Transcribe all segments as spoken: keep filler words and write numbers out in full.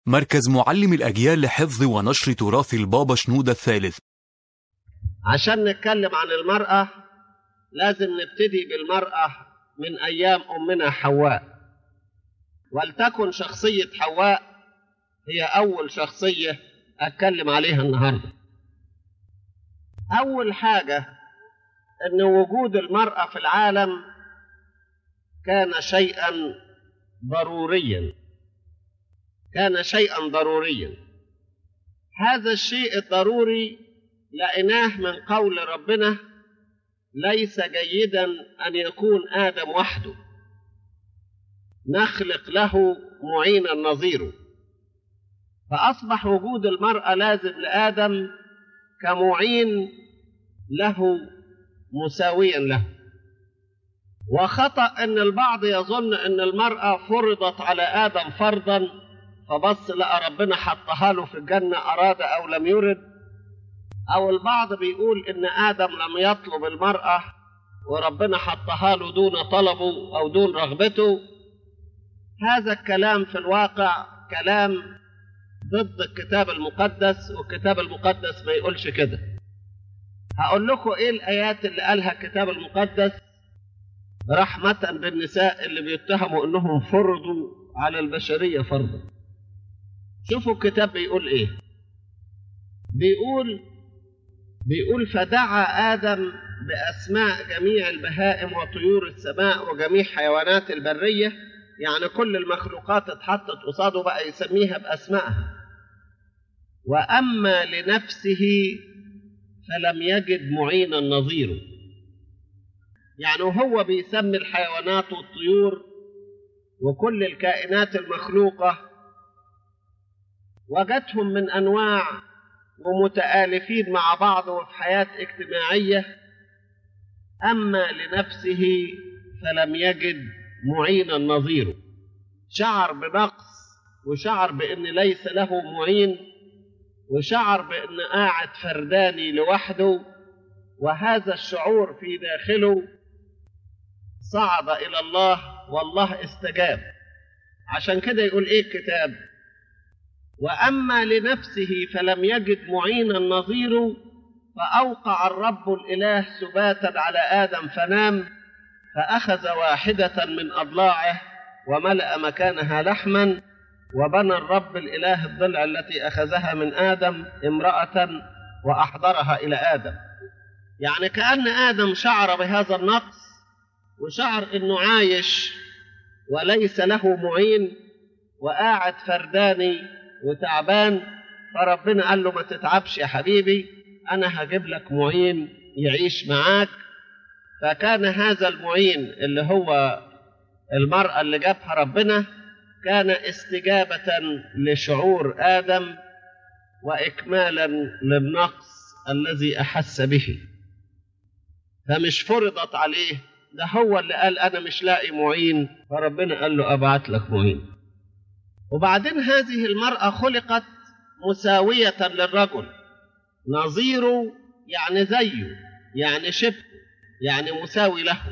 مركز معلم الأجيال لحفظ ونشر تراث البابا شنودة الثالث. عشان نتكلم عن المرأة لازم نبتدي بالمرأة من أيام أمنا حواء، ولتكن شخصية حواء هي أول شخصية أتكلم عليها النهاردة. أول حاجة أن وجود المرأة في العالم كان شيئا ضروريا كان شيئا ضروريا هذا الشيء الضروري لقيناه من قول ربنا: ليس جيدا أن يكون آدم وحده، نخلق له معينا نظيره. فأصبح وجود المرأة لازم لآدم كمعين له مساويا له. وخطأ أن البعض يظن أن المرأة فرضت على آدم فرضا، فبص لقى ربنا حطها له في الجنة أراد أو لم يرد. أو البعض بيقول إن آدم لم يطلب المرأة وربنا حطها له دون طلبه أو دون رغبته. هذا الكلام في الواقع كلام ضد الكتاب المقدس، والكتاب المقدس ما يقولش كده. هقول لكم إيه الآيات اللي قالها الكتاب المقدس رحمة بالنساء اللي بيتهموا إنهم فرضوا على البشرية فرضا. شوفوا الكتاب بيقول إيه. بيقول بيقول فدعا آدم بأسماء جميع البهائم وطيور السماء وجميع حيوانات البرية، يعني كل المخلوقات اتحطت قصاده بقى يسميها بأسمائها. وأما لنفسه فلم يجد معينا نظيره، يعني هو بيسمي الحيوانات والطيور وكل الكائنات المخلوقة، وجدهم من أنواع ومتآلفين مع بعض وفي حياة اجتماعية. أما لنفسه فلم يجد معينا نظيره، شعر بنقص وشعر بأن ليس له معين، وشعر بأن قاعد فرداني لوحده. وهذا الشعور في داخله صعد إلى الله والله استجاب. عشان كده يقول إيه الكتاب: وأما لنفسه فلم يجد معينا نظيره، فأوقع الرب الإله سباتا على آدم فنام، فأخذ واحدة من أضلاعه وملأ مكانها لحما، وبنى الرب الإله الضلع التي أخذها من آدم امرأة وأحضرها إلى آدم. يعني كأن آدم شعر بهذا النقص وشعر أنه عايش وليس له معين وقاعد فرداني وتعبان. فربنا قال له: ما تتعبش يا حبيبي، أنا هجيب لك معين يعيش معاك. فكان هذا المعين اللي هو المرأة اللي جابها ربنا كان استجابة لشعور آدم وإكمالا للنقص الذي أحس به. فمش فرضت عليه، ده هو اللي قال أنا مش لاقي معين، فربنا قال له أبعت لك معين. وبعدين هذه المرأة خلقت مساوية للرجل، نظيره يعني زيه، يعني شبه، يعني مساوي له.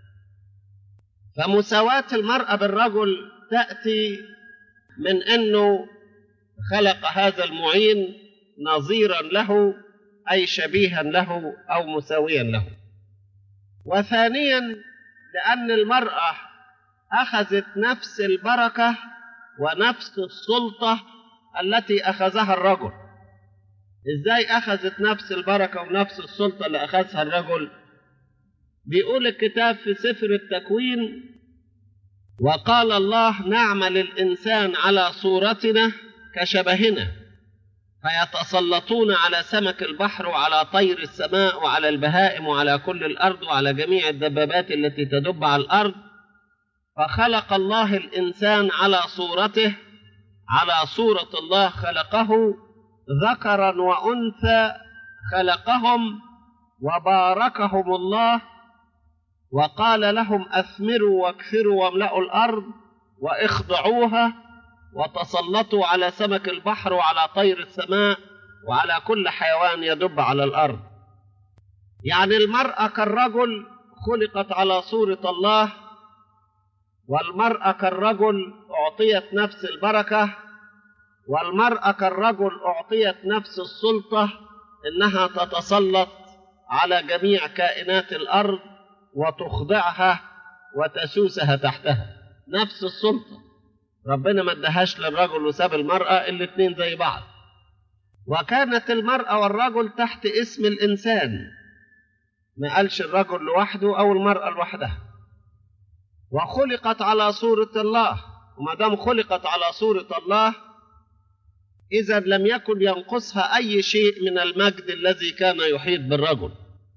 فمساواة المرأة بالرجل تأتي من أنه خلق هذا المعين نظيرا له، أي شبيها له أو مساويا له. وثانيا لأن المرأة أخذت نفس البركة ونفس السلطة التي أخذها الرجل. إزاي أخذت نفس البركة ونفس السلطة اللي أخذها الرجل؟ بيقول الكتاب في سفر التكوين: وقال الله نعمل الإنسان على صورتنا كشبهنا، فيتسلطون على سمك البحر وعلى طير السماء وعلى البهائم وعلى كل الأرض وعلى جميع الدبابات التي تدب على الأرض. فخلق الله الإنسان على صورته، على صورة الله خلقه، ذكرا وأنثى خلقهم، وباركهم الله وقال لهم: أثمروا واكثروا واملأوا الأرض واخضعوها وتسلطوا على سمك البحر وعلى طير السماء وعلى كل حيوان يدب على الأرض. يعني المرأة كالرجل خلقت على صورة الله، والمرأة كالرجل أعطيت نفس البركة والمرأة كالرجل أعطيت نفس السلطة إنها تتسلط على جميع كائنات الأرض وتخضعها وتسوسها تحتها. نفس السلطة ربنا ما ادهاش للرجل وساب المرأة، الاثنين زي بعض. وكانت المرأة والرجل تحت اسم الإنسان، ما قالش الرجل لوحده أو المرأة لوحدها. وخلقت على صورة الله، وما دام خلقت على صورة الله إذا لم يكن ينقصها أي شيء من المجد الذي كان يحيط بالرجل.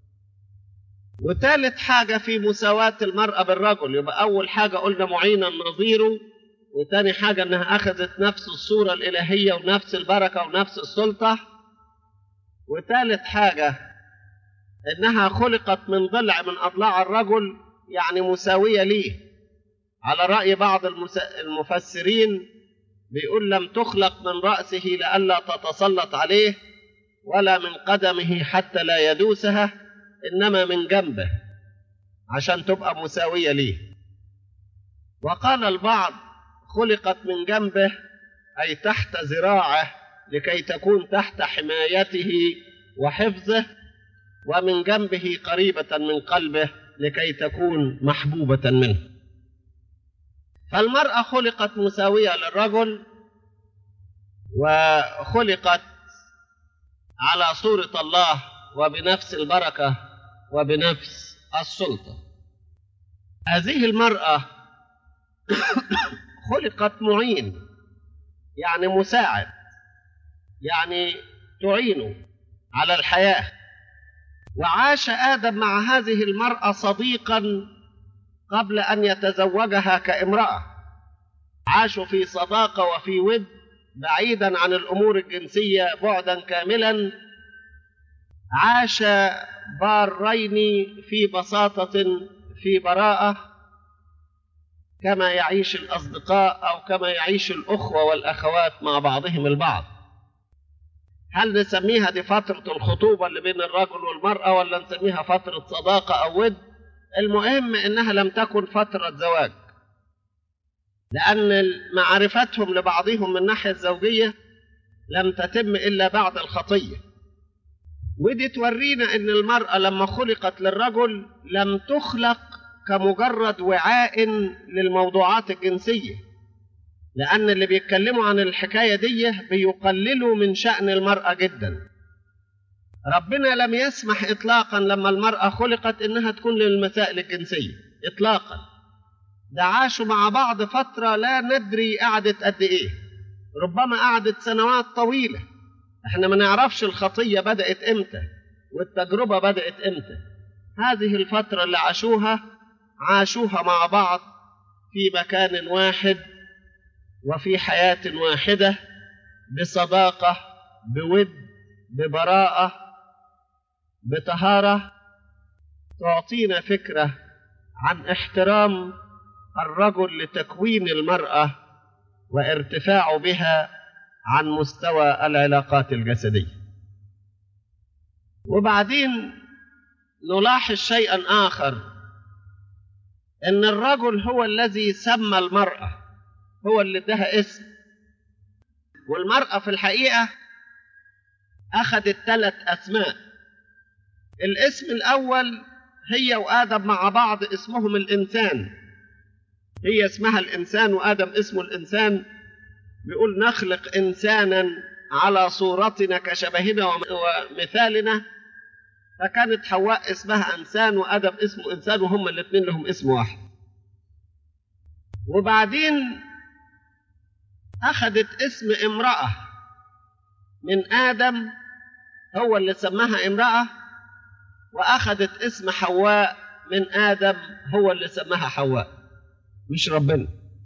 وثالث حاجة في مساواة المرأة بالرجل، يبقى أول حاجة قلنا معينا نظيره، وثاني حاجة أنها أخذت نفس الصورة الإلهية ونفس البركة ونفس السلطة، وثالث حاجة أنها خلقت من ضلع من أضلاع الرجل، يعني مساوية ليه. على رأي بعض المفسرين بيقول لم تخلق من رأسه لئلا تتسلط عليه، ولا من قدمه حتى لا يدوسها، إنما من جنبه عشان تبقى مساوية ليه. وقال البعض خلقت من جنبه أي تحت ذراعه لكي تكون تحت حمايته وحفظه، ومن جنبه قريبة من قلبه لكي تكون محبوبة منه. فالمرأة خلقت مساوية للرجل، وخلقت على صورة الله وبنفس البركة وبنفس السلطة. هذه المرأة خلقت معين، يعني مساعد، يعني تعينه على الحياة. وعاش آدم مع هذه المرأة صديقا قبل أن يتزوجها كامرأة، عاشوا في صداقة وفي ود بعيدا عن الأمور الجنسية بعدا كاملا. عاش بارين في بساطة في براءة، كما يعيش الأصدقاء أو كما يعيش الأخوة والأخوات مع بعضهم البعض. هل نسميها دي فترة الخطوبة اللي بين الرجل والمرأة، ولا نسميها فترة صداقة أو ود؟ المهم إنها لم تكن فترة زواج، لأن معرفتهم لبعضهم من الناحية الزوجية لم تتم إلا بعد الخطية. ودي تورينا إن المرأة لما خلقت للرجل لم تخلق كمجرد وعاء للموضوعات الجنسية، لأن اللي بيتكلموا عن الحكاية دي بيقللوا من شأن المرأة جدا. ربنا لم يسمح إطلاقا لما المرأة خلقت إنها تكون للمسائل الجنسية إطلاقا. ده عاشوا مع بعض فترة لا ندري قعدت قد إيه، ربما قعدت سنوات طويلة. احنا ما نعرفش الخطية بدأت إمتى والتجربة بدأت إمتى. هذه الفترة اللي عاشوها عاشوها مع بعض في مكان واحد وفي حياة واحدة، بصداقة، بود، ببراءة، بطهارة، تعطينا فكرة عن احترام الرجل لتكوين المرأة وارتفاعه بها عن مستوى العلاقات الجسدية. وبعدين نلاحظ شيئا آخر، إن الرجل هو الذي سمى المرأة، هو اللي ادها اسم. والمرأة في الحقيقة أخذت ثلاث أسماء. الاسم الأول هي وآدم مع بعض اسمهم الإنسان، هي اسمها الإنسان وآدم اسمه الإنسان. بيقول نخلق إنسانا على صورتنا كشبهنا ومثالنا، فكانت حواء اسمها إنسان وآدم اسمه إنسان، وهم الاثنين لهم اسم واحد. وبعدين أخذت اسم امرأة من آدم، هو اللي سماها امرأة، وأخذت اسم حواء من آدم، هو اللي سماها حواء، مش ربنا.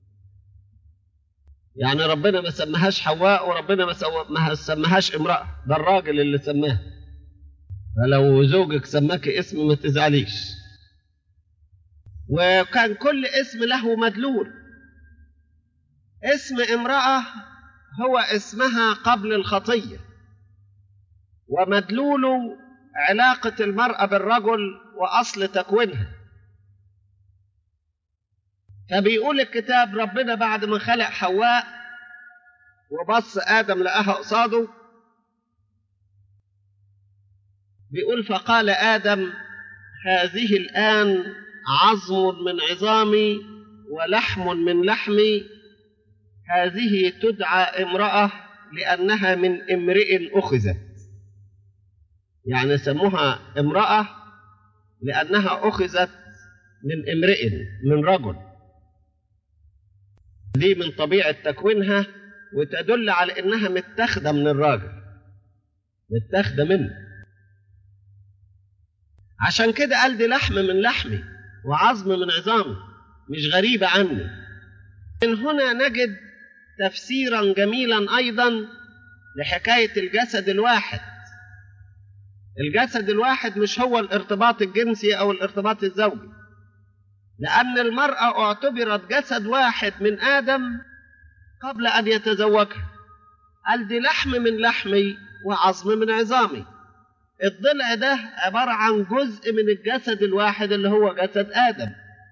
يعني ربنا ما سماهاش حواء، وربنا ما سماهاش امرأة، ده الراجل اللي سماها. فلو زوجك سماك اسم ما تزعليش. وكان كل اسم له مدلول. اسم امرأة هو اسمها قبل الخطية، ومدلوله علاقة المرأة بالرجل وأصل تكوينها. فبيقول الكتاب ربنا بعد ما خلق حواء وبص آدم لقاها قصاده، بيقول فقال آدم هذه الآن عظم من عظامي ولحم من لحمي، هذه تدعى امرأة لأنها من امرئ أخذت. يعني سموها امرأة لأنها أخذت من امرئ، من رجل. دي من طبيعة تكوينها، وتدل على إنها متاخدة من الراجل، متاخدة منه. عشان كده قال دي لحم من لحمي وعظم من عظامي، مش غريبة عني. من هنا نجد تفسيرا جميلا أيضا لحكاية الجسد الواحد. الجسد الواحد مش هو الارتباط الجنسي أو الارتباط الزوجي، لأن المرأة اعتبرت جسد واحد من آدم قبل أن يتزوجها. قال دي لحم من لحمي وعظم من عظامي. الضلع ده عبارة عن جزء من الجسد الواحد اللي هو جسد آدم،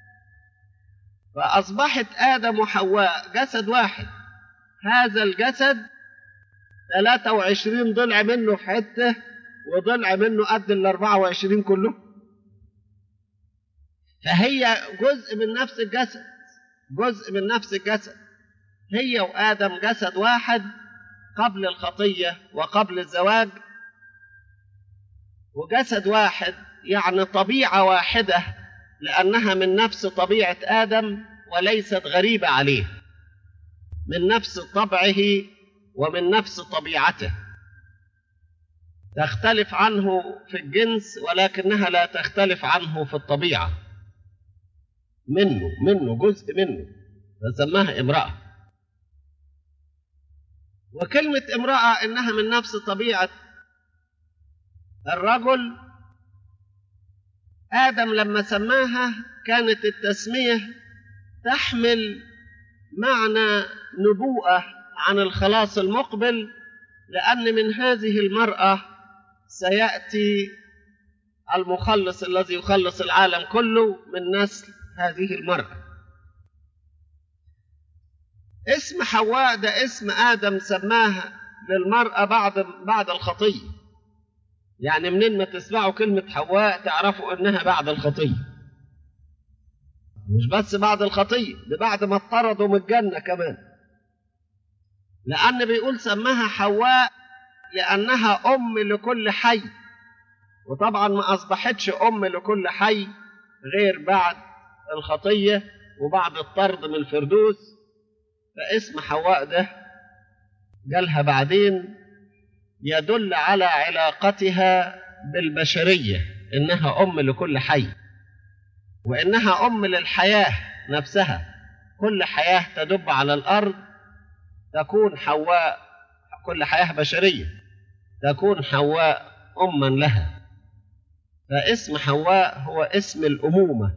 فأصبحت آدم وحواء جسد واحد. هذا الجسد ثلاثة وعشرين ضلع منه في حتة، وضلع منه قد ال أربعة وعشرين كله، فهي جزء من نفس الجسد، جزء من نفس الجسد. هي وآدم جسد واحد قبل الخطية وقبل الزواج، وجسد واحد يعني طبيعة واحدة، لأنها من نفس طبيعة آدم وليست غريبة عليه، من نفس طبعه ومن نفس طبيعته. تختلف عنه في الجنس ولكنها لا تختلف عنه في الطبيعة. منه منه جزء منه، فسماها امرأة. وكلمة امرأة إنها من نفس طبيعة الرجل. آدم لما سماها كانت التسمية تحمل معنى نبوءة عن الخلاص المقبل، لأن من هذه المرأة سيأتي المخلص الذي يخلص العالم كله من نسل هذه المرأة. اسم حواء ده اسم آدم سماها للمرأة بعد بعد الخطية. يعني منين ما تسمعوا كلمة حواء تعرفوا إنها بعد الخطية. مش بس بعد الخطية، ده بعد ما اطردوا من الجنة كمان. لأن بيقول سماها حواء لأنها أم لكل حي، وطبعا ما أصبحتش أم لكل حي غير بعد الخطية وبعد الطرد من الفردوس. فاسم حواء ده جالها بعدين يدل على علاقتها بالبشرية، إنها أم لكل حي، وإنها أم للحياة نفسها. كل حياة تدب على الأرض تكون حواء، كل حياة بشرية تكون حواء أما لها. فاسم حواء هو اسم الأمومة،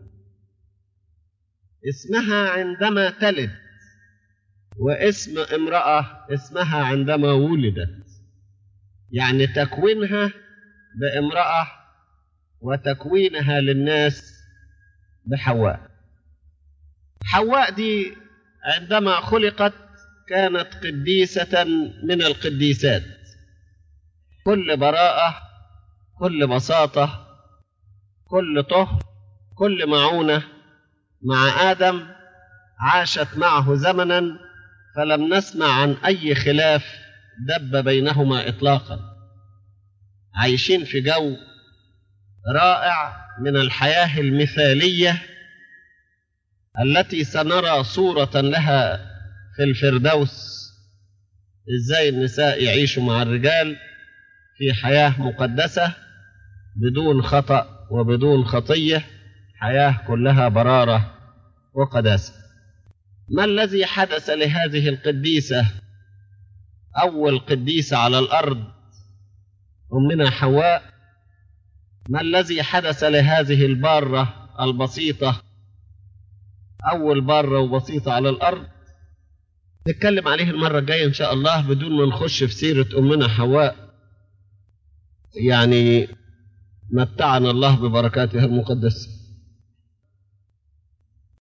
اسمها عندما تلد، واسم امرأة اسمها عندما ولدت. يعني تكوينها بامرأة وتكوينها للناس بحواء. حواء دي عندما خلقت كانت قديسة من القديسات، كل براءة، كل بساطة، كل طهر، كل معونة مع آدم. عاشت معه زمنا فلم نسمع عن أي خلاف دب بينهما إطلاقا. عايشين في جو رائع من الحياة المثالية التي سنرى صورة لها في الفردوس، إزاي النساء يعيشوا مع الرجال في حياة مقدسة بدون خطأ وبدون خطية، حياة كلها برارة وقداسة. ما الذي حدث لهذه القديسة، أول قديسة على الأرض أمنا حواء؟ ما الذي حدث لهذه البارة البسيطة، أول بارة وبسيطة على الأرض؟ نتكلم عليه المرة الجاية إن شاء الله بدون ما نخش في سيرة أمنا حواء. يعني متعنا الله ببركاتها المقدسة.